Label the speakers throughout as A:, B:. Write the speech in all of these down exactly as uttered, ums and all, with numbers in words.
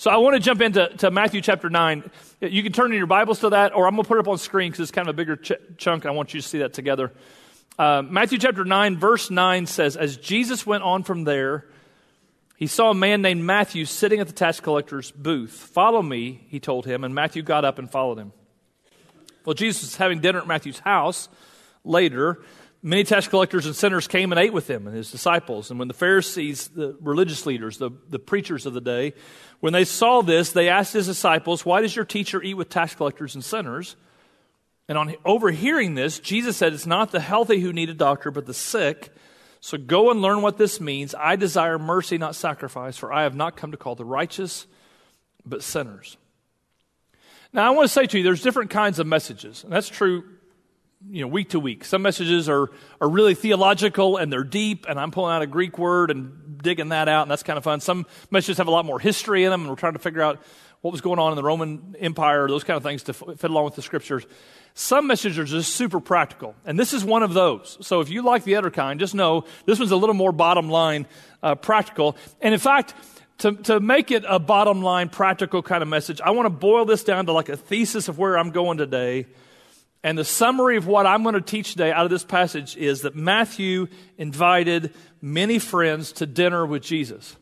A: So I want to jump into to Matthew chapter nine. You can turn in your Bibles to that, or I'm going to put it up on screen because it's kind of a bigger ch- chunk. I want you to see that together. Uh, Matthew chapter nine, verse nine says, as Jesus went on from there, he saw a man named Matthew sitting at the tax collector's booth. Follow me, he told him, and Matthew got up and followed him. Well, Jesus was having dinner at Matthew's house. Later, many tax collectors and sinners came and ate with him and his disciples. And when the Pharisees, the religious leaders, the, the preachers of the day, when they saw this, they asked his disciples, why does your teacher eat with tax collectors and sinners? And on overhearing this, Jesus said, it's not the healthy who need a doctor, but the sick. So go and learn what this means. I desire mercy, not sacrifice, for I have not come to call the righteous, but sinners. Now, I want to say to you, there's different kinds of messages. And that's true, you know, week to week. Some messages are, are really theological and they're deep, and I'm pulling out a Greek word and digging that out, and that's kind of fun. Some messages have a lot more history in them, and we're trying to figure out what was going on in the Roman Empire, those kind of things to f- fit along with the Scriptures. Some messages are just super practical, and this is one of those. So if you like the other kind, just know this one's a little more bottom line uh, practical. And in fact, to, to make it a bottom line practical kind of message, I want to boil this down to like a thesis of where I'm going today. And the summary of what I'm going to teach today out of this passage is that Matthew invited many friends to dinner with Jesus.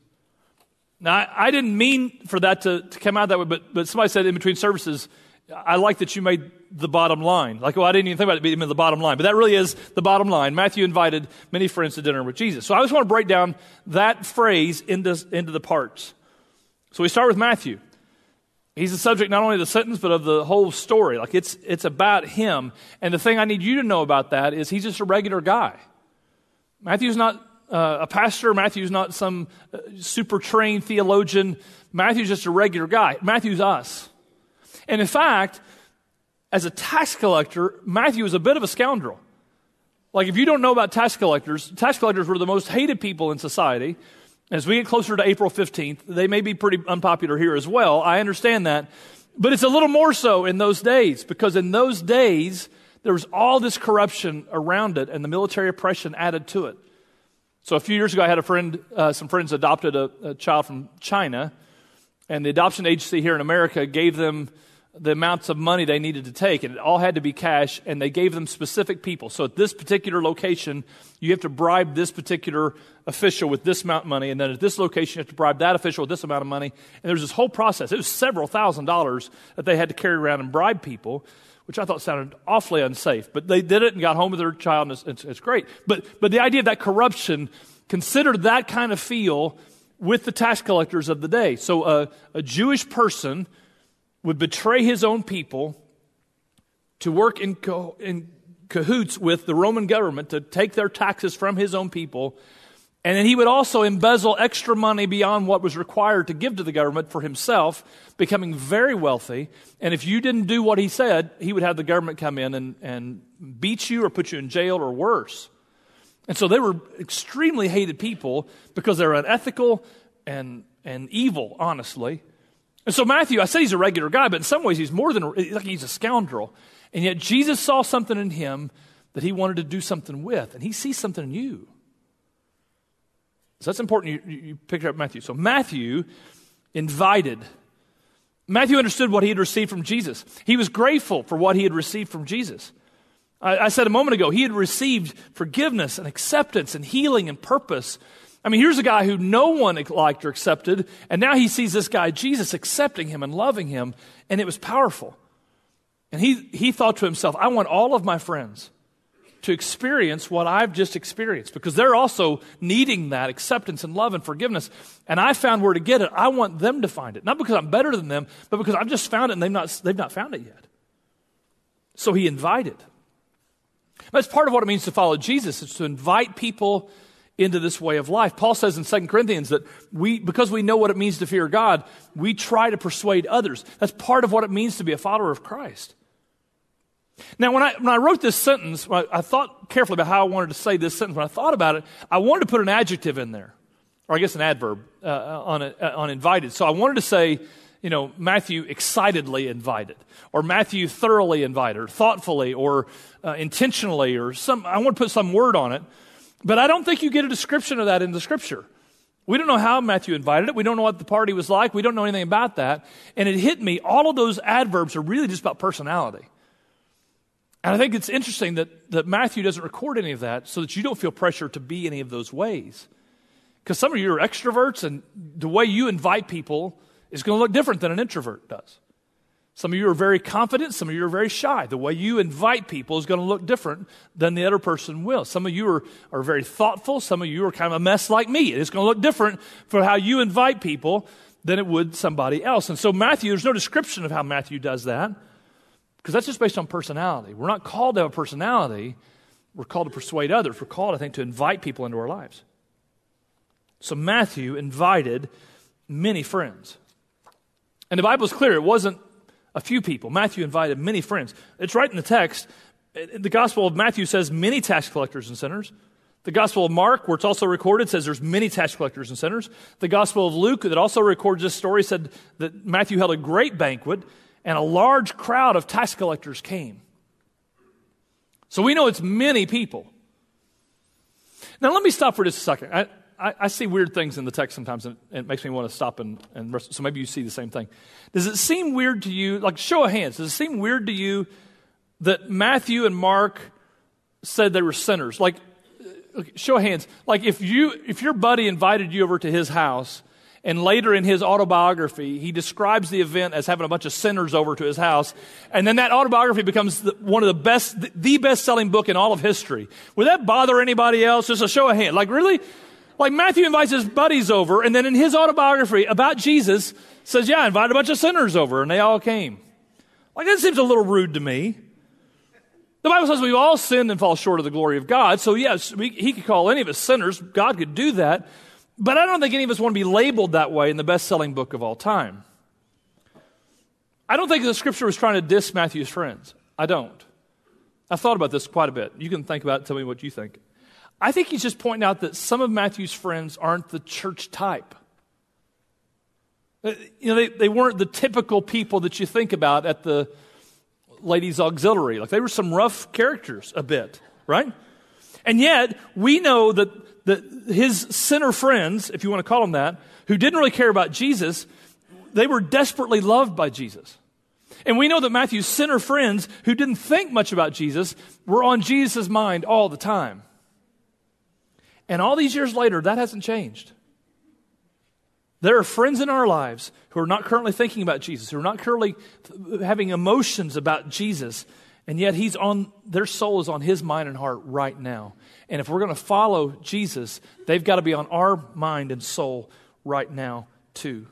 A: Now, I, I didn't mean for that to, to come out that way, but, but somebody said in between services, I like that you made the bottom line. Like, well, I didn't even think about it being the bottom line, but that really is the bottom line. Matthew invited many friends to dinner with Jesus. So I just want to break down that phrase into, into the parts. So we start with Matthew. He's the subject not only of the sentence, but of the whole story. Like, it's it's about him. And the thing I need you to know about that is he's just a regular guy. Matthew's not uh, a pastor. Matthew's not some uh, super trained theologian. Matthew's just a regular guy. Matthew's us. And in fact, as a tax collector, Matthew is a bit of a scoundrel. Like, if you don't know about tax collectors, tax collectors were the most hated people in society. As we get closer to April fifteenth, they may be pretty unpopular here as well. I understand that. But it's a little more so in those days, because in those days, there was all this corruption around it, and the military oppression added to it. So a few years ago, I had a friend, uh, some friends adopted a, a child from China, and the adoption agency here in America gave them the amounts of money they needed to take, and it all had to be cash, and they gave them specific people. So at this particular location, you have to bribe this particular official with this amount of money, and then at this location, you have to bribe that official with this amount of money. And there was this whole process. It was several thousand dollars that they had to carry around and bribe people, which I thought sounded awfully unsafe. But they did it and got home with their child, and it's, it's, it's great. But, but the idea of that corruption, considered that kind of feel with the tax collectors of the day. So uh, a Jewish person would betray his own people to work in, co- in cahoots with the Roman government to take their taxes from his own people. And then he would also embezzle extra money beyond what was required to give to the government for himself, becoming very wealthy. And if you didn't do what he said, he would have the government come in and, and beat you or put you in jail or worse. And so they were extremely hated people because they're unethical and, and evil, honestly. And so Matthew, I said he's a regular guy, but in some ways he's more than, like he's a scoundrel. And yet Jesus saw something in him that he wanted to do something with, and he sees something in you. So that's important you, you pick up Matthew. So Matthew invited. Matthew understood what he had received from Jesus. He was grateful for what he had received from Jesus. I, I said a moment ago, he had received forgiveness and acceptance and healing and purpose. I mean, here's a guy who no one liked or accepted, and now he sees this guy, Jesus, accepting him and loving him, and it was powerful. And he, he thought to himself, I want all of my friends to experience what I've just experienced, because they're also needing that acceptance and love and forgiveness, and I found where to get it. I want them to find it, not because I'm better than them, but because I've just found it and they've not, they've not found it yet. So he invited. That's part of what it means to follow Jesus, is to invite people into this way of life. Paul says in Second Corinthians that we, because we know what it means to fear God, we try to persuade others. That's part of what it means to be a follower of Christ. Now, when I when I wrote this sentence, I, I thought carefully about how I wanted to say this sentence. When I thought about it, I wanted to put an adjective in there, or I guess an adverb uh, on a, uh, on invited. So I wanted to say, you know, Matthew excitedly invited, or Matthew thoroughly invited, or thoughtfully, or uh, intentionally, or some. I want to put some word on it. But I don't think you get a description of that in the Scripture. We don't know how Matthew invited it. We don't know what the party was like. We don't know anything about that. And it hit me, all of those adverbs are really just about personality. And I think it's interesting that, that Matthew doesn't record any of that so that you don't feel pressure to be any of those ways. Because some of you are extroverts, and the way you invite people is going to look different than an introvert does. Some of you are very confident. Some of you are very shy. The way you invite people is going to look different than the other person will. Some of you are, are very thoughtful. Some of you are kind of a mess like me. It's going to look different for how you invite people than it would somebody else. And so Matthew, there's no description of how Matthew does that because that's just based on personality. We're not called to have a personality. We're called to persuade others. We're called, I think, to invite people into our lives. So Matthew invited many friends. And the Bible is clear. It wasn't a few people. Matthew invited many friends. It's right in the text. The Gospel of Matthew says many tax collectors and sinners. The Gospel of Mark, where it's also recorded, says there's many tax collectors and sinners. The Gospel of Luke, that also records this story, said that Matthew held a great banquet and a large crowd of tax collectors came. So we know it's many people. Now let me stop for just a second. I, I, I see weird things in the text sometimes, and it makes me want to stop and, and rest, so maybe you see the same thing. Does it seem weird to you, like show of hands, does it seem weird to you that Matthew and Mark said they were sinners? Like, okay, show of hands, like if you if your buddy invited you over to his house, and later in his autobiography, he describes the event as having a bunch of sinners over to his house, and then that autobiography becomes the, one of the best, the best-selling book in all of history. Would that bother anybody else? Just a show of hands. Like, really? Like, Matthew invites his buddies over, and then in his autobiography about Jesus, says, yeah, I invited a bunch of sinners over, and they all came. Like, that seems a little rude to me. The Bible says we've all sinned and fall short of the glory of God, so yes, we, he could call any of us sinners. God could do that. But I don't think any of us want to be labeled that way in the best-selling book of all time. I don't think the Scripture was trying to diss Matthew's friends. I don't. I've thought about this quite a bit. You can think about it and tell me what you think. I think he's just pointing out that some of Matthew's friends aren't the church type. You know, they, they weren't the typical people that you think about at the ladies' auxiliary. Like, they were some rough characters a bit, right? And yet, we know that that his sinner friends, if you want to call them that, who didn't really care about Jesus, they were desperately loved by Jesus. And we know that Matthew's sinner friends, who didn't think much about Jesus, were on Jesus' mind all the time. And all these years later, that hasn't changed. There are friends in our lives who are not currently thinking about Jesus, who are not currently having emotions about Jesus, and yet he's on, their soul is on his mind and heart right now. And if we're going to follow Jesus, they've got to be on our mind and soul right now too.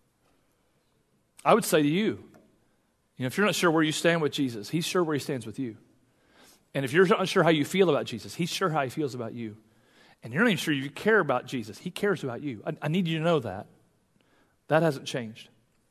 A: I would say to you, you know, if you're not sure where you stand with Jesus, he's sure where he stands with you. And if you're not sure how you feel about Jesus, he's sure how he feels about you. And you're not even sure you care about Jesus, he cares about you. I, I need you to know that. That hasn't changed.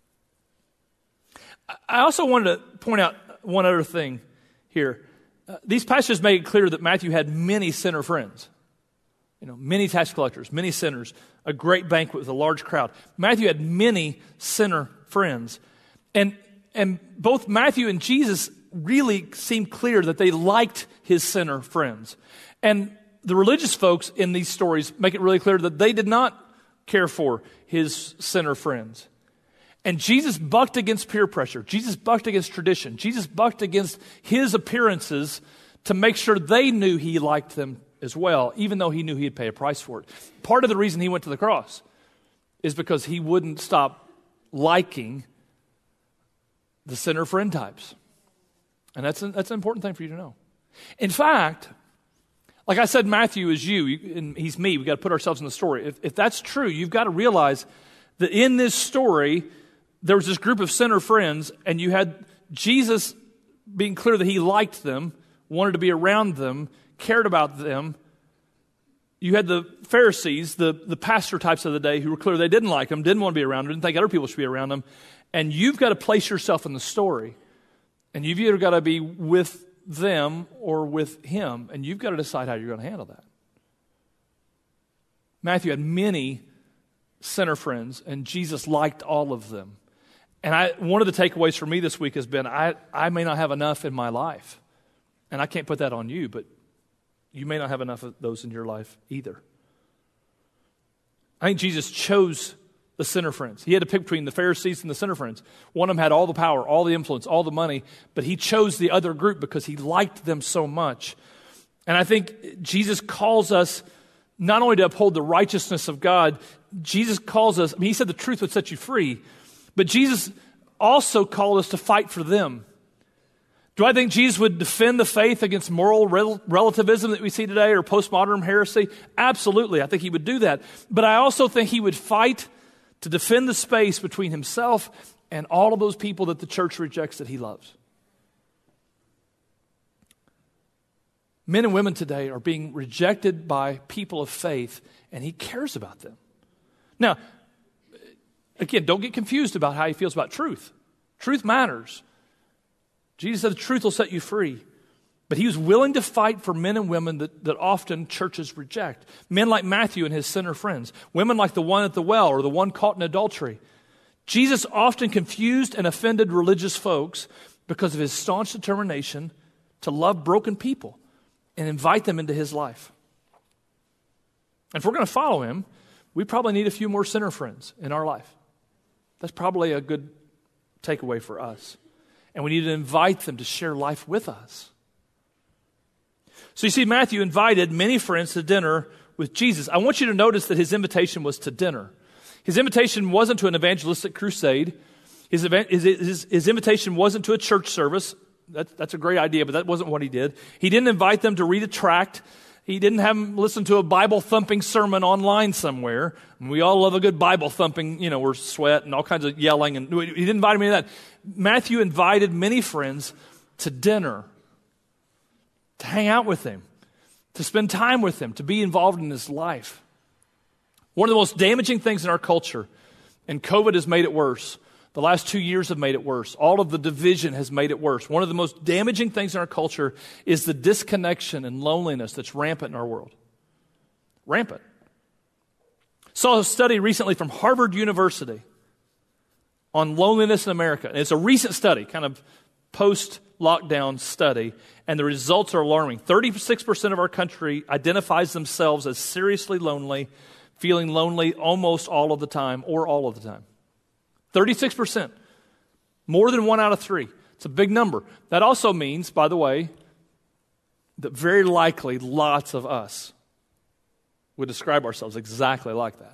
A: I also wanted to point out one other thing here. Uh, these passages make it clear that Matthew had many sinner friends. You know, many tax collectors, many sinners, a great banquet with a large crowd. Matthew had many sinner friends. And, and both Matthew and Jesus really seem clear that they liked his sinner friends. And the religious folks in these stories make it really clear that they did not care for his sinner friends. And Jesus bucked against peer pressure. Jesus bucked against tradition. Jesus bucked against his appearances to make sure they knew he liked them as well, even though he knew he'd pay a price for it. Part of the reason he went to the cross is because he wouldn't stop liking the sinner friend types. And that's, a, that's an important thing for you to know. In fact, like I said, Matthew is you, and he's me. We've got to put ourselves in the story. If, if that's true, you've got to realize that in this story, there was this group of sinner friends, and you had Jesus being clear that he liked them, wanted to be around them, cared about them. You had the Pharisees, the, the pastor types of the day, who were clear they didn't like them, didn't want to be around them, didn't think other people should be around them. And you've got to place yourself in the story. And you've either got to be with them or with him, and you've got to decide how you're going to handle that. Matthew had many sinner friends, and Jesus liked all of them. And I, one of the takeaways for me this week has been, I, I may not have enough in my life. And I can't put that on you, but you may not have enough of those in your life either. I think Jesus chose the sinner friends. He had to pick between the Pharisees and the sinner friends. One of them had all the power, all the influence, all the money, but he chose the other group because he liked them so much. And I think Jesus calls us not only to uphold the righteousness of God, Jesus calls us, I mean, he said the truth would set you free, but Jesus also called us to fight for them. Do I think Jesus would defend the faith against moral rel- relativism that we see today or postmodern heresy? Absolutely. I think he would do that. But I also think he would fight to defend the space between himself and all of those people that the church rejects that he loves. Men and women today are being rejected by people of faith, and he cares about them. Now, again, don't get confused about how he feels about truth. Truth matters. Jesus said the truth will set you free. But he was willing to fight for men and women that, that often churches reject. Men like Matthew and his sinner friends. Women like the one at the well or the one caught in adultery. Jesus often confused and offended religious folks because of his staunch determination to love broken people and invite them into his life. And if we're going to follow him, we probably need a few more sinner friends in our life. That's probably a good takeaway for us. And we need to invite them to share life with us. So you see, Matthew invited many friends to dinner with Jesus. I want you to notice that his invitation was to dinner. His invitation wasn't to an evangelistic crusade. His, event, his, his, his invitation wasn't to a church service. That, that's a great idea, but that wasn't what he did. He didn't invite them to read a tract. He didn't have them listen to a Bible-thumping sermon online somewhere. And we all love a good Bible-thumping, you know, we're sweat and all kinds of yelling. And he didn't invite me to that. Matthew invited many friends to dinner, to hang out with him, to spend time with him, to be involved in his life. One of the most damaging things in our culture, and COVID has made it worse. The last two years have made it worse. All of the division has made it worse. One of the most damaging things in our culture is the disconnection and loneliness that's rampant in our world. Rampant. Saw a study recently from Harvard University on loneliness in America. And it's a recent study, kind of post-lockdown study, and the results are alarming. thirty-six percent of our country identifies themselves as seriously lonely, feeling lonely almost all of the time or all of the time. thirty-six percent. More than one out of three. It's a big number. That also means, by the way, that very likely lots of us would describe ourselves exactly like that.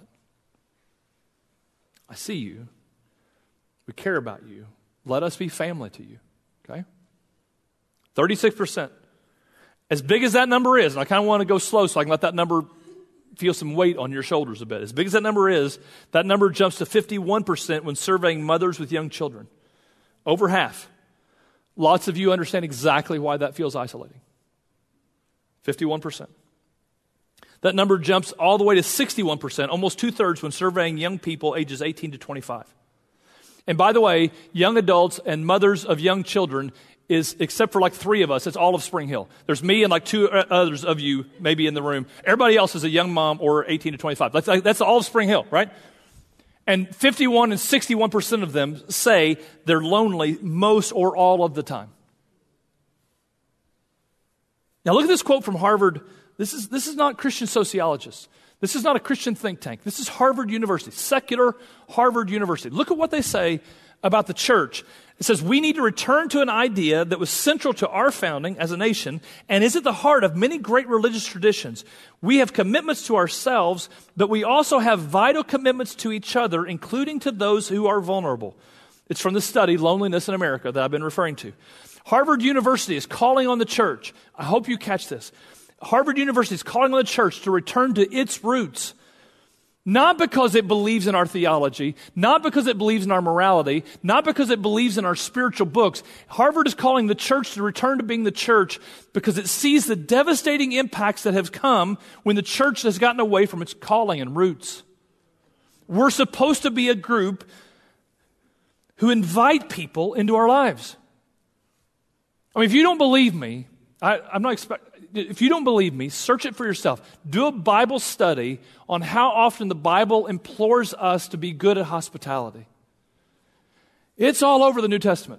A: I see you. We care about you. Let us be family to you. Okay? thirty-six percent. As big as that number is, and I kind of want to go slow so I can let that number feel some weight on your shoulders a bit. As big as that number is, that number jumps to fifty-one percent when surveying mothers with young children. Over half. Lots of you understand exactly why that feels isolating. fifty-one percent. That number jumps all the way to sixty-one percent, almost two-thirds when surveying young people ages eighteen to twenty-five. And by the way, young adults and mothers of young children is, except for like three of us, it's all of Spring Hill. There's me and like two others of you maybe in the room. Everybody else is a young mom or eighteen to twenty-five. That's, that's all of Spring Hill, right? And fifty-one and sixty-one percent of them say they're lonely most or all of the time. Now look at this quote from Harvard. This is, this is not Christian sociologists. This is not a Christian think tank. This is Harvard University, secular Harvard University. Look at what they say about the church. It says, we need to return to an idea that was central to our founding as a nation and is at the heart of many great religious traditions. We have commitments to ourselves, but we also have vital commitments to each other, including to those who are vulnerable. It's from the study, Loneliness in America, that I've been referring to. Harvard University is calling on the church. I hope you catch this. Harvard University is calling on the church to return to its roots. Not because it believes in our theology, not because it believes in our morality, not because it believes in our spiritual books. Harvard is calling the church to return to being the church because it sees the devastating impacts that have come when the church has gotten away from its calling and roots. We're supposed to be a group who invite people into our lives. I mean, if you don't believe me, I, I'm not expecting... If you don't believe me, search it for yourself. Do a Bible study on how often the Bible implores us to be good at hospitality. It's all over the New Testament.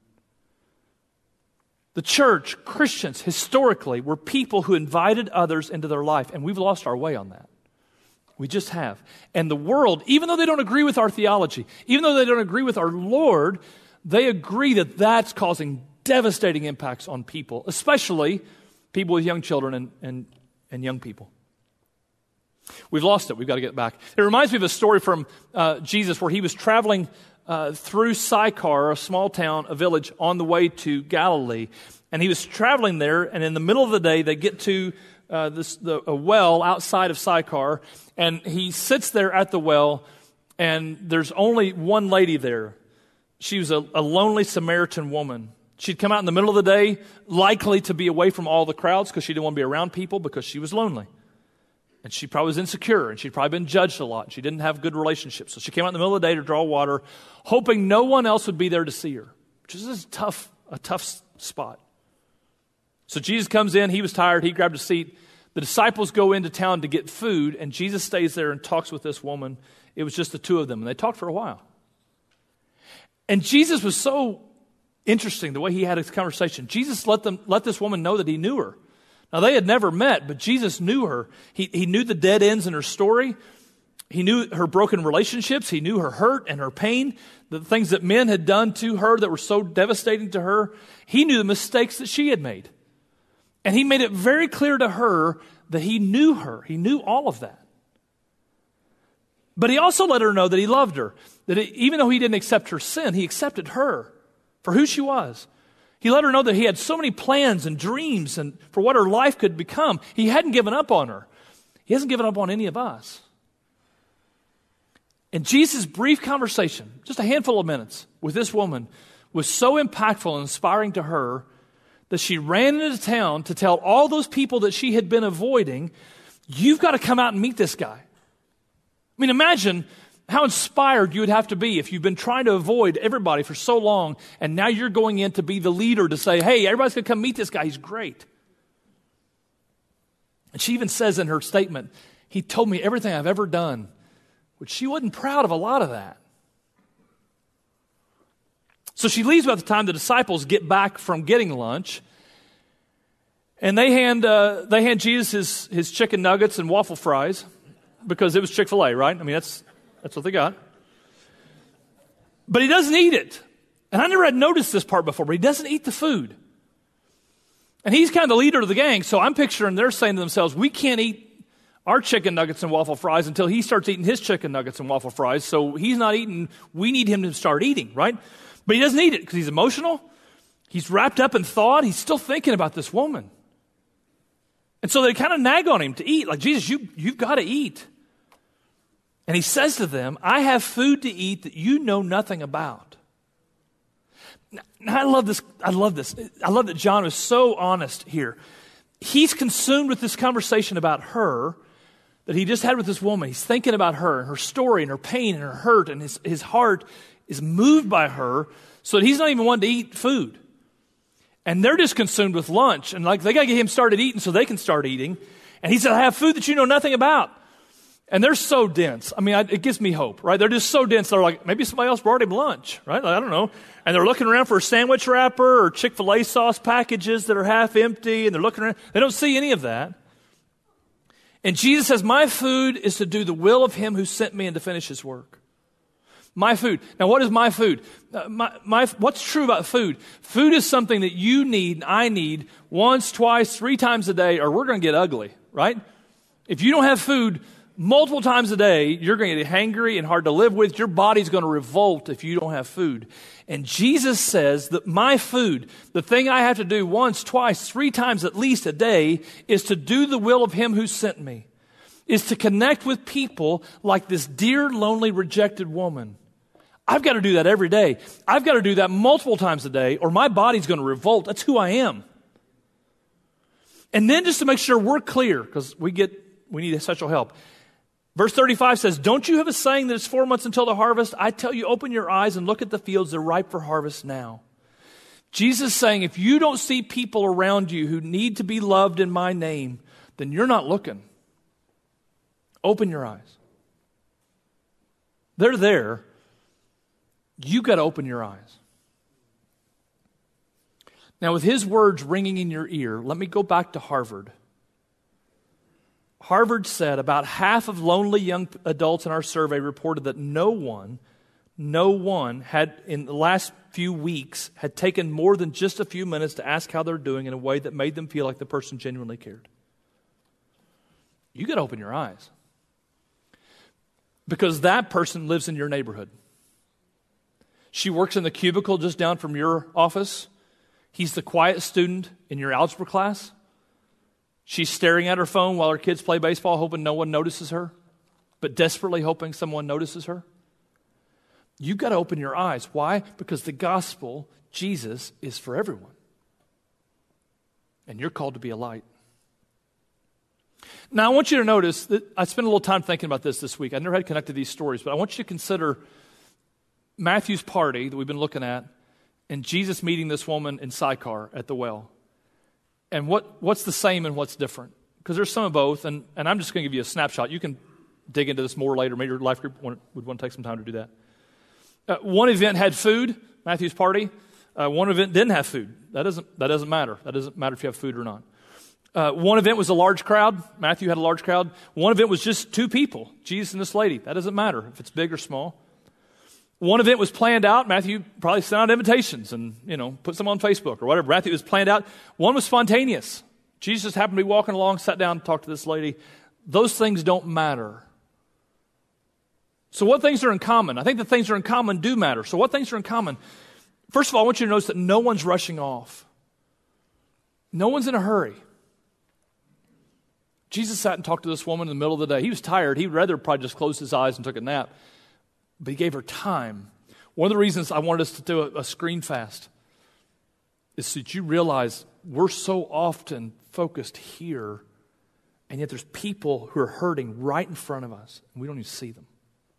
A: The church, Christians, historically, were people who invited others into their life, and we've lost our way on that. We just have. And the world, even though they don't agree with our theology, even though they don't agree with our Lord, they agree that that's causing devastating impacts on people, especially people with young children and, and, and young people. We've lost it. We've got to get it back. It reminds me of a story from uh, Jesus where he was traveling uh, through Sychar, a small town, a village, on the way to Galilee. And he was traveling there, and in the middle of the day, they get to uh, this, the, a well outside of Sychar, and he sits there at the well, and there's only one lady there. She was a, a lonely Samaritan woman. She'd come out in the middle of the day, likely to be away from all the crowds because she didn't want to be around people because she was lonely. And she probably was insecure, and she'd probably been judged a lot. And she didn't have good relationships. So she came out in the middle of the day to draw water, hoping no one else would be there to see her, which is a tough, a tough spot. So Jesus comes in. He was tired. He grabbed a seat. The disciples go into town to get food, and Jesus stays there and talks with this woman. It was just the two of them, and they talked for a while. And Jesus was so interesting the way he had his conversation. Jesus let them let this woman know that he knew her. Now, they had never met, but Jesus knew her. He, he knew the dead ends in her story. He knew her broken relationships. He knew her hurt and her pain, the things that men had done to her that were so devastating to her. He knew the mistakes that she had made. And he made it very clear to her that he knew her. He knew all of that. But he also let her know that he loved her, that it, even though he didn't accept her sin, he accepted her for who she was. He let her know that he had so many plans and dreams and for what her life could become. He hadn't given up on her. He hasn't given up on any of us. And Jesus' brief conversation, just a handful of minutes with this woman, was so impactful and inspiring to her that she ran into town to tell all those people that she had been avoiding, you've got to come out and meet this guy. I mean, imagine how inspired you would have to be if you've been trying to avoid everybody for so long, and now you're going in to be the leader to say, hey, everybody's going to come meet this guy. He's great. And she even says in her statement, he told me everything I've ever done, which she wasn't proud of a lot of that. So she leaves by the time the disciples get back from getting lunch, and they hand uh, they hand Jesus his, his chicken nuggets and waffle fries because it was Chick-fil-A, right? I mean, that's that's what they got. But he doesn't eat it. And I never had noticed this part before, but he doesn't eat the food. And he's kind of the leader of the gang, so I'm picturing they're saying to themselves, we can't eat our chicken nuggets and waffle fries until he starts eating his chicken nuggets and waffle fries. So he's not eating, we need him to start eating, right? But he doesn't eat it because he's emotional. He's wrapped up in thought. He's still thinking about this woman. And so they kind of nag on him to eat. Like, Jesus, you, you've got to eat. And he says to them, I have food to eat that you know nothing about. Now, I love this. I love this. I love that John is so honest here. He's consumed with this conversation about her that he just had with this woman. He's thinking about her and her story and her pain and her hurt, and his, his heart is moved by her so that he's not even wanting to eat food. And they're just consumed with lunch. And like they got to get him started eating so they can start eating. And he said, I have food that you know nothing about. And they're so dense. I mean, I, it gives me hope, right? They're just so dense. They're like, maybe somebody else brought him lunch, right? Like, I don't know. And they're looking around for a sandwich wrapper or Chick-fil-A sauce packages that are half empty. And they're looking around. They don't see any of that. And Jesus says, my food is to do the will of him who sent me and to finish his work. My food. Now, what is my food? Uh, my, my, what's true about food? Food is something that you need and I need once, twice, three times a day, or we're going to get ugly, right? If you don't have food multiple times a day, you're going to get hangry and hard to live with. Your body's going to revolt if you don't have food. And Jesus says that my food, the thing I have to do once, twice, three times at least a day, is to do the will of him who sent me, is to connect with people like this dear, lonely, rejected woman. I've got to do that every day. I've got to do that multiple times a day, or my body's going to revolt. That's who I am. And then just to make sure we're clear, because we get we need essential help. Verse thirty-five says, don't you have a saying that it's four months until the harvest? I tell you, open your eyes and look at the fields. They're ripe for harvest now. Jesus is saying, if you don't see people around you who need to be loved in my name, then you're not looking. Open your eyes. They're there. You got to open your eyes. Now, with his words ringing in your ear, let me go back to Harvard. Harvard said about half of lonely young adults in our survey reported that no one, no one had in the last few weeks had taken more than just a few minutes to ask how they're doing in a way that made them feel like the person genuinely cared. You got to open your eyes. Because that person lives in your neighborhood. She works in the cubicle just down from your office. He's the quiet student in your algebra class. She's staring at her phone while her kids play baseball, hoping no one notices her, but desperately hoping someone notices her. You've got to open your eyes. Why? Because the gospel, Jesus, is for everyone. And you're called to be a light. Now, I want you to notice that I spent a little time thinking about this this week. I never had connected these stories, but I want you to consider Matthew's party that we've been looking at and Jesus meeting this woman in Sychar at the well. And what, what's the same and what's different? Because there's some of both, and, and I'm just going to give you a snapshot. You can dig into this more later. Maybe your life group would want to take some time to do that. Uh, one event had food, Matthew's party. Uh, one event didn't have food. That doesn't, that doesn't matter. That doesn't matter if you have food or not. Uh, one event was a large crowd. Matthew had a large crowd. One event was just two people, Jesus and this lady. That doesn't matter if it's big or small. One event was planned out. Matthew probably sent out invitations and, you know, put some on Facebook or whatever. Matthew was planned out. One was spontaneous. Jesus just happened to be walking along, sat down and talked to this lady. Those things don't matter. So what things are in common? I think the things that are in common do matter. So what things are in common? First of all, I want you to notice that no one's rushing off. No one's in a hurry. Jesus sat and talked to this woman in the middle of the day. He was tired. He'd rather probably just close his eyes and took a nap. But he gave her time. One of the reasons I wanted us to do a, a screen fast is so that you realize we're so often focused here, and yet there's people who are hurting right in front of us, and we don't even see them.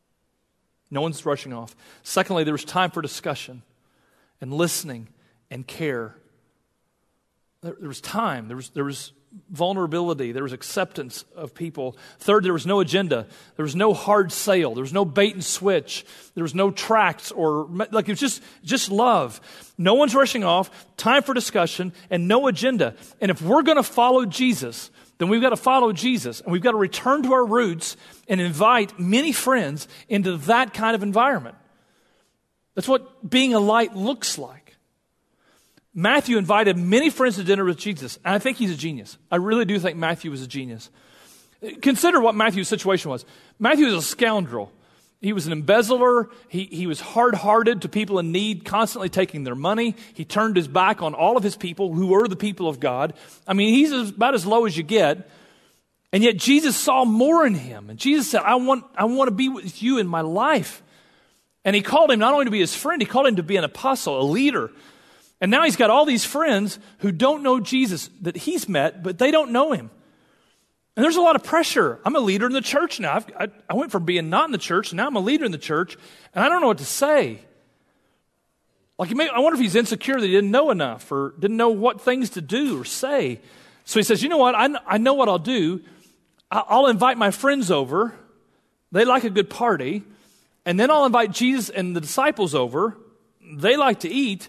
A: No one's rushing off. Secondly, there was time for discussion and listening and care. There, there was time. There was, there was vulnerability. There was acceptance of people. Third, there was no agenda. There was no hard sale. There was no bait and switch. There was no tracts or, like, it was just, just love. No one's rushing off, time for discussion, and no agenda. And if we're going to follow Jesus, then we've got to follow Jesus, and we've got to return to our roots and invite many friends into that kind of environment. That's what being a light looks like. Matthew invited many friends to dinner with Jesus, and I think he's a genius. I really do think Matthew was a genius. Consider what Matthew's situation was. Matthew was a scoundrel. He was an embezzler. He, he was hard-hearted to people in need, constantly taking their money. He turned his back on all of his people who were the people of God. I mean, he's about as low as you get. And yet Jesus saw more in him. And Jesus said, I want, I want to be with you in my life. And he called him not only to be his friend, he called him to be an apostle, a leader. And now he's got all these friends who don't know Jesus that he's met, but they don't know him. And there's a lot of pressure. I'm a leader in the church now. I've, I, I went from being not in the church, and now I'm a leader in the church, and I don't know what to say. Like, he may, I wonder if he's insecure that he didn't know enough or didn't know what things to do or say. So he says, you know what? I, I know what I'll do. I, I'll invite my friends over. They like a good party. And then I'll invite Jesus and the disciples over. They like to eat.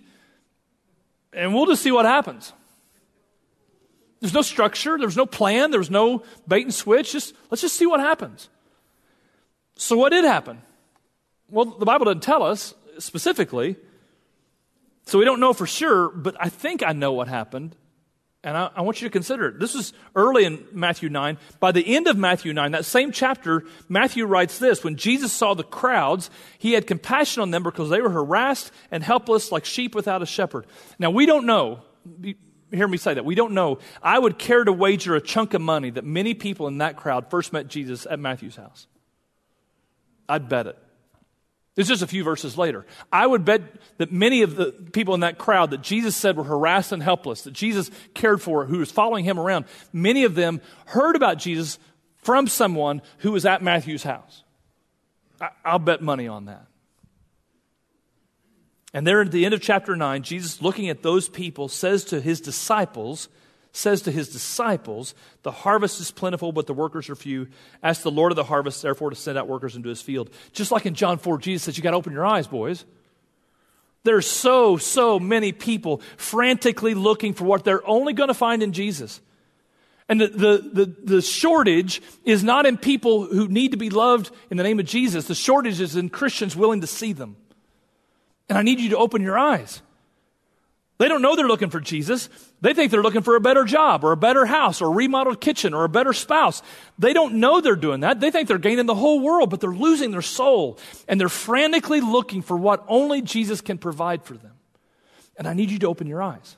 A: And we'll just see what happens. There's no structure. There's no plan. There's no bait and switch. Just let's just see what happens. So what did happen? Well, the Bible doesn't tell us specifically, so we don't know for sure, but I think I know what happened, and I, I want you to consider it. This is early in Matthew nine. By the end of Matthew nine, that same chapter, Matthew writes this: when Jesus saw the crowds, he had compassion on them because they were harassed and helpless like sheep without a shepherd. Now, we don't know. Hear me say that. We don't know. I would care to wager a chunk of money that many people in that crowd first met Jesus at Matthew's house. I'd bet it. It's just a few verses later. I would bet that many of the people in that crowd that Jesus said were harassed and helpless, that Jesus cared for, who was following him around, many of them heard about Jesus from someone who was at Matthew's house. I, I'll bet money on that. And there at the end of chapter nine, Jesus, looking at those people, says to his disciples, says to his disciples, the harvest is plentiful, but the workers are few. Ask the Lord of the harvest, therefore, to send out workers into his field. Just like in John four, Jesus says, you got to open your eyes, boys. There's so, so many people frantically looking for what they're only going to find in Jesus. And the, the, the, the shortage is not in people who need to be loved in the name of Jesus. The shortage is in Christians willing to see them. And I need you to open your eyes. They don't know they're looking for Jesus. They think they're looking for a better job or a better house or a remodeled kitchen or a better spouse. They don't know they're doing that. They think they're gaining the whole world, but they're losing their soul. And they're frantically looking for what only Jesus can provide for them. And I need you to open your eyes.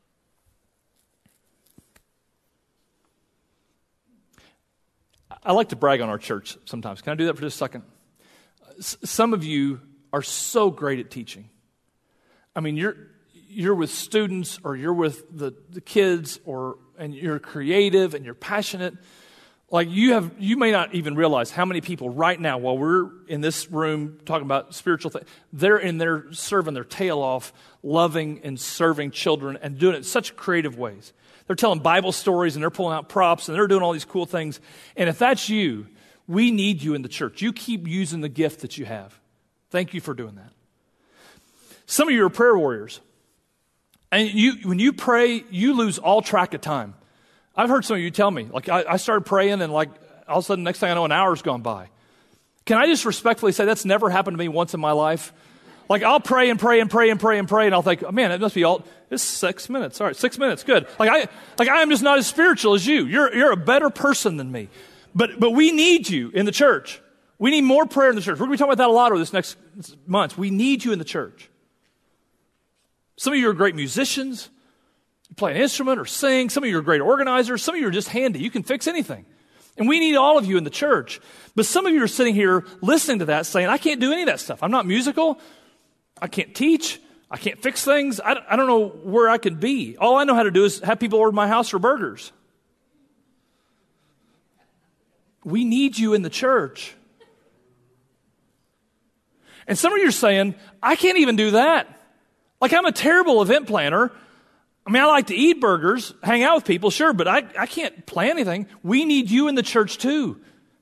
A: I like to brag on our church sometimes. Can I do that for just a second? S- some of you are so great at teaching. I mean, you're you're with students or you're with the, the kids or and you're creative and you're passionate. Like you have you may not even realize how many people right now while we're in this room talking about spiritual things, they're in there serving their tail off, loving and serving children and doing it in such creative ways. They're telling Bible stories and they're pulling out props and they're doing all these cool things. And if that's you, we need you in the church. You keep using the gift that you have. Thank you for doing that. Some of you are prayer warriors. And you, when you pray, you lose all track of time. I've heard some of you tell me, like I, I started praying and like all of a sudden next thing I know an hour's gone by. Can I just respectfully say that's never happened to me once in my life? Like I'll pray and pray and pray and pray and pray and I'll think, oh, man, it must be all, it's six minutes. All right, six minutes, good. Like I, like I am just not as spiritual as you. You're, you're a better person than me. But, but we need you in the church. We need more prayer in the church. We're going to be talking about that a lot over this next month. We need you in the church. Some of you are great musicians. You play an instrument or sing. Some of you are great organizers. Some of you are just handy. You can fix anything. And we need all of you in the church. But some of you are sitting here listening to that saying, I can't do any of that stuff. I'm not musical. I can't teach. I can't fix things. I don't, I don't know where I could be. All I know how to do is have people order my house for burgers. We need you in the church. And some of you are saying, I can't even do that. Like I'm a terrible event planner. I mean, I like to eat burgers, hang out with people, sure, but I, I can't plan anything. We need you in the church too.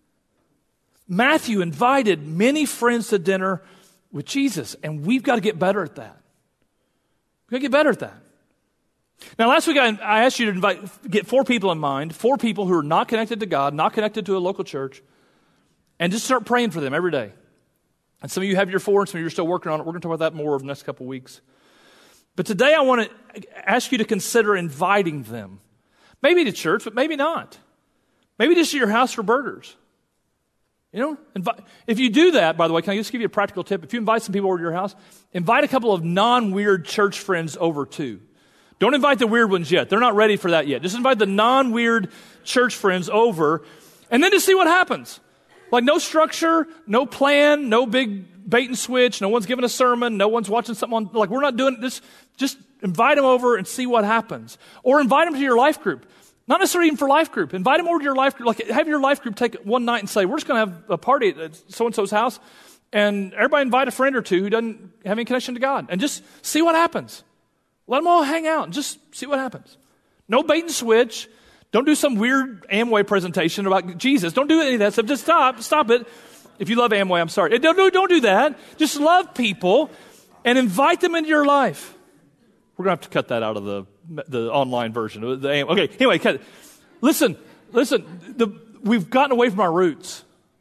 A: Matthew invited many friends to dinner with Jesus, and we've got to get better at that. We've got to get better at that. Now, last week I, I asked you to invite, get four people in mind, four people who are not connected to God, not connected to a local church, and just start praying for them every day. And some of you have your four, and some of you are still working on it. We're going to talk about that more over the next couple of weeks. But today I want to ask you to consider inviting them. Maybe to church, but maybe not. Maybe just to your house for burgers. You know, invite, if you do that, by the way, can I just give you a practical tip? If you invite some people over to your house, invite a couple of non-weird church friends over too. Don't invite the weird ones yet. They're not ready for that yet. Just invite the non-weird church friends over and then just see what happens. Like no structure, no plan, no big bait and switch. No one's giving a sermon. No one's watching something on, like we're not doing this. Just invite them over and see what happens. Or invite them to your life group. Not necessarily even for life group. Invite them over to your life group. Like have your life group take one night and say, we're just going to have a party at so-and-so's house. And everybody invite a friend or two who doesn't have any connection to God. And just see what happens. Let them all hang out and just see what happens. No bait and switch. Don't do some weird Amway presentation about Jesus. Don't do any of that stuff. Just stop. Stop it. If you love Amway, I'm sorry. Don't, don't, don't do that. Just love people and invite them into your life. We're going to have to cut that out of the the online version. The, okay, anyway, cut it. Listen, listen. The, we've gotten away from our roots.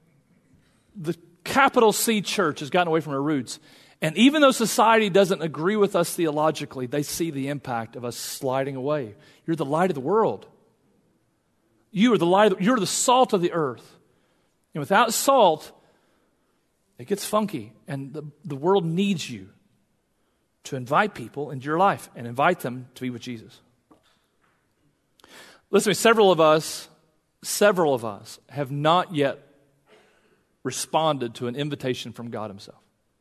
A: The capital C church has gotten away from our roots. And even though society doesn't agree with us theologically, they see the impact of us sliding away. You're the light of the world. You are the light. Of the, you're the salt of the earth. And without salt, it gets funky. And the, the world needs you to invite people into your life and invite them to be with Jesus. Listen to me, several of us, several of us have not yet responded to an invitation from God himself.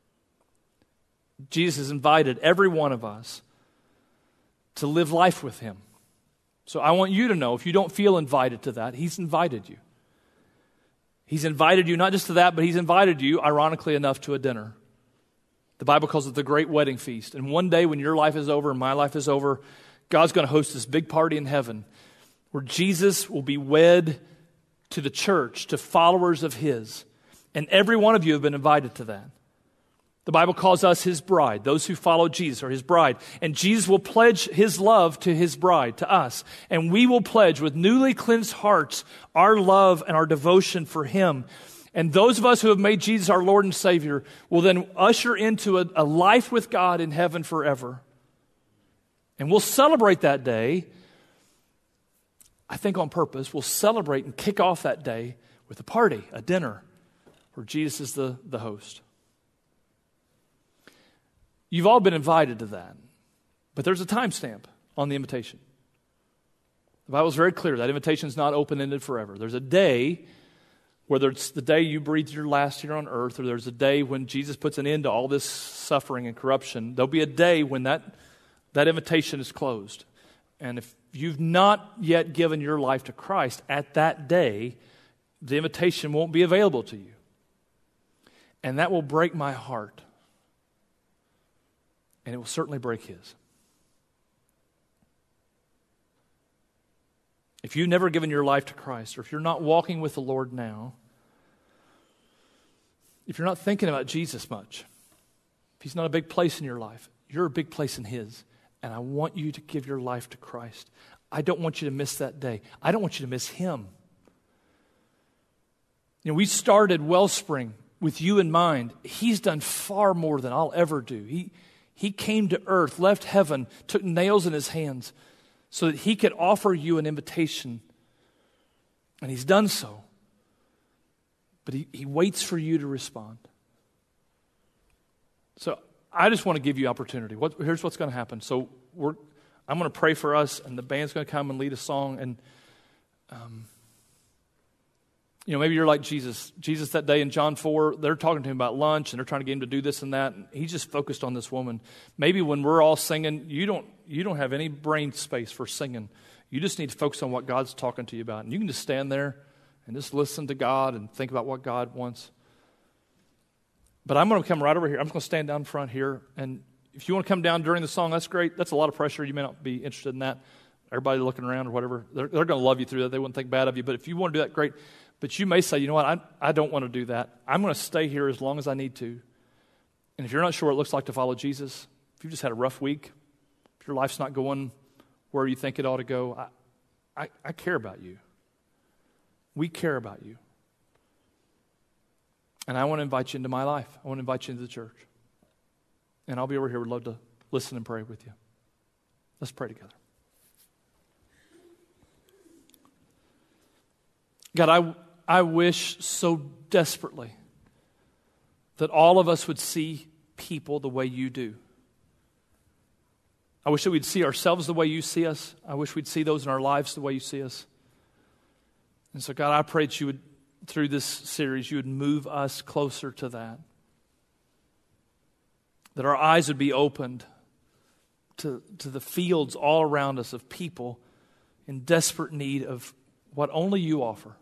A: Jesus has invited every one of us to live life with him. So I want you to know, if you don't feel invited to that, he's invited you. He's invited you not just to that, but he's invited you, ironically enough, to a dinner. The Bible calls it the great wedding feast. And one day when your life is over and my life is over, God's going to host this big party in heaven where Jesus will be wed to the church, to followers of his. And every one of you have been invited to that. The Bible calls us his bride. Those who follow Jesus are his bride. And Jesus will pledge his love to his bride, to us. And we will pledge with newly cleansed hearts our love and our devotion for him. And those of us who have made Jesus our Lord and Savior will then usher into a, a life with God in heaven forever. And we'll celebrate that day, I think on purpose. We'll celebrate and kick off that day with a party, a dinner, where Jesus is the, the host. You've all been invited to that, but there's a timestamp on the invitation. The Bible is very clear. That invitation is not open-ended forever. There's a day, whether it's the day you breathe your last here on earth, or there's a day when Jesus puts an end to all this suffering and corruption, there'll be a day when that, that invitation is closed. And if you've not yet given your life to Christ, at that day, the invitation won't be available to you. And that will break my heart. And it will certainly break his. If you've never given your life to Christ, or if you're not walking with the Lord now, if you're not thinking about Jesus much, if he's not a big place in your life, you're a big place in his. And I want you to give your life to Christ. I don't want you to miss that day. I don't want you to miss him. You know, we started Wellspring with you in mind. He's done far more than I'll ever do. He He came to earth, left heaven, took nails in his hands so that he could offer you an invitation. And he's done so. But he, he waits for you to respond. So I just want to give you opportunity. What, here's what's going to happen. So we're, I'm going to pray for us, and the band's going to come and lead a song. And um, you know, maybe you're like Jesus. Jesus that day in John four, they're talking to him about lunch, and they're trying to get him to do this and that. And he's just focused on this woman. Maybe when we're all singing, you don't you don't have any brain space for singing. You just need to focus on what God's talking to you about. And you can just stand there and just listen to God and think about what God wants. But I'm going to come right over here. I'm just going to stand down front here. And if you want to come down during the song, that's great. That's a lot of pressure. You may not be interested in that. Everybody looking around or whatever, they're, they're going to love you through that. They wouldn't think bad of you. But if you want to do that, great. But you may say, you know what, I, I don't want to do that. I'm going to stay here as long as I need to. And if you're not sure what it looks like to follow Jesus, if you've just had a rough week, if your life's not going where you think it ought to go, I, I, I care about you. We care about you. And I want to invite you into my life. I want to invite you into the church. And I'll be over here. Would love to listen and pray with you. Let's pray together. God, I, I wish so desperately that all of us would see people the way you do. I wish that we'd see ourselves the way you see us. I wish we'd see those in our lives the way you see us. And so, God, I pray that you would, through this series, you would move us closer to that. That our eyes would be opened to, to the fields all around us of people in desperate need of what only you offer.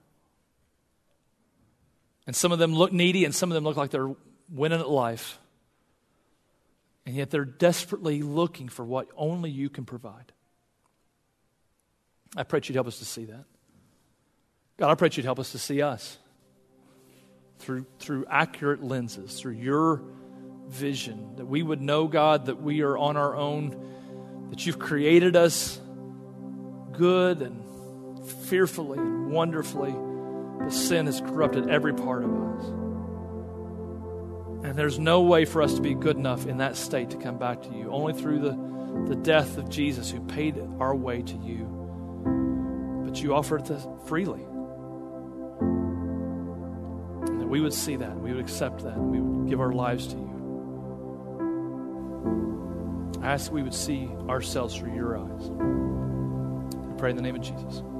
A: And some of them look needy, and some of them look like they're winning at life. And yet they're desperately looking for what only you can provide. I pray that you'd help us to see that. God, I pray that you'd help us to see us through, through accurate lenses, through your vision, that we would know, God, that we are on our own, that you've created us good and fearfully and wonderfully. The sin has corrupted every part of us. And there's no way for us to be good enough in that state to come back to you. Only through the, the death of Jesus, who paid our way to you. But you offered it freely. And that we would see that, we would accept that, and we would give our lives to you. I ask that we would see ourselves through your eyes. We pray in the name of Jesus.